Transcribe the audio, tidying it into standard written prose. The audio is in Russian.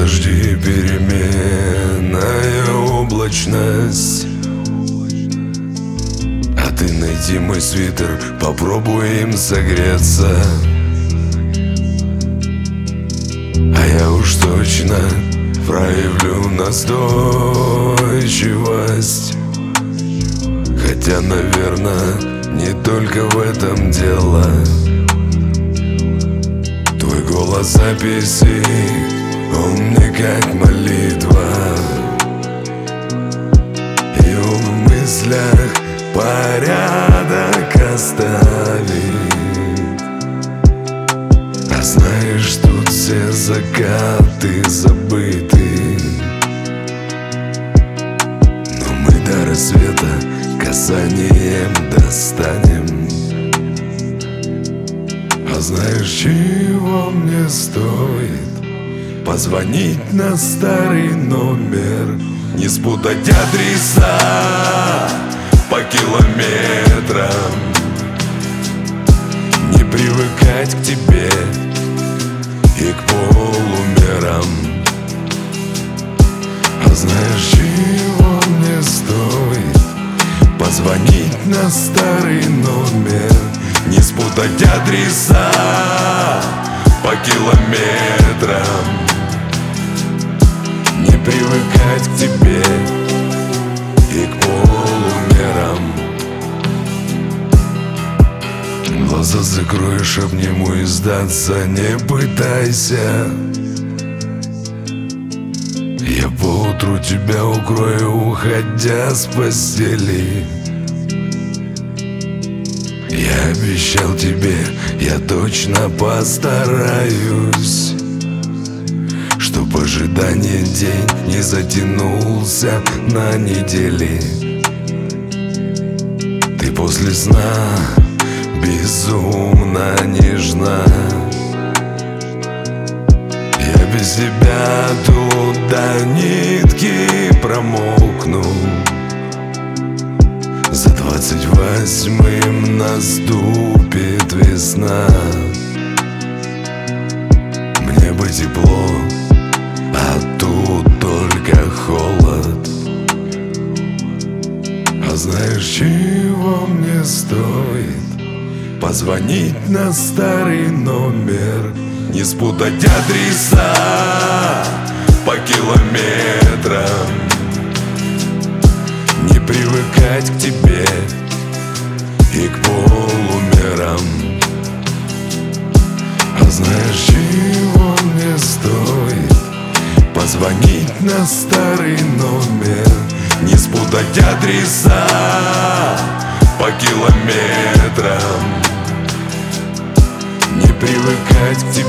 дожди, переменная облачность. А ты найди мой свитер, попробуй им согреться. А я уж точно проявлю настойчивость. Хотя, наверное, не только в этом дело. Твой голос записи, он мне как молитва. И он в мыслях порядок оставит. А знаешь, тут все закаты забыты. Но мы до рассвета касанием достанем. А знаешь, чего мне стоит позвонить на старый номер, не спутать адреса по километрам, не привыкать к тебе и к полумерам. А знаешь, чего мне стоит позвонить на старый номер, не спутать адреса по километрам, не привыкать к тебе и к полумерам. Глаза закроешь, обниму и сдаться не пытайся. Я поутру тебя укрою, уходя с постели. Я обещал тебе, я точно постараюсь, чтоб ожидание день не затянулся на недели. Ты после сна безумно нежна. Я без тебя тут до нитки промокну. За 28-м наступит весна. Мне бы тепло, а тут только холод. А знаешь, чего мне стоит позвонить на старый номер, не спутать адреса по километрам, не привыкать к тебе и к полумерам. А знаешь, чего мне стоит позвонить на старый номер, не спутать адреса по километрам, не привыкать к тебе